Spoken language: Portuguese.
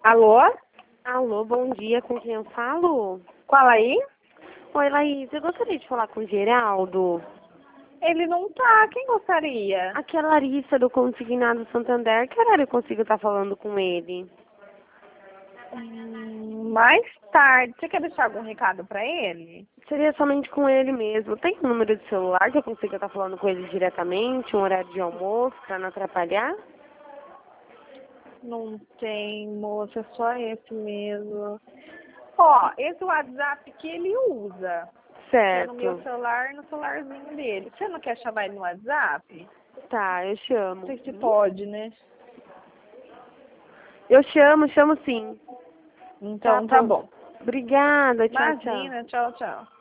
Alô? Alô, bom dia, com quem eu falo? Qual aí? Oi, Laís, eu gostaria de falar com o Geraldo. Ele não tá. Quem gostaria? Aqui é a Larissa do Consignado Santander. Que horário eu consigo estar falando com ele? Mais tarde. Você quer deixar algum recado pra ele? Seria somente com ele mesmo. Tem um número de celular que eu consiga estar falando com ele diretamente, um horário de almoço, para não atrapalhar? Não tem, moça. É só esse mesmo. Ó, esse WhatsApp que ele usa. Que é no meu Certo. celular e no celularzinho dele. Você não quer chamar ele no WhatsApp? Tá, eu Não chamo. sei se pode, né? Eu chamo sim. Então tá bom. Obrigada, tchau, tchau. Imagina. Tchau, tchau.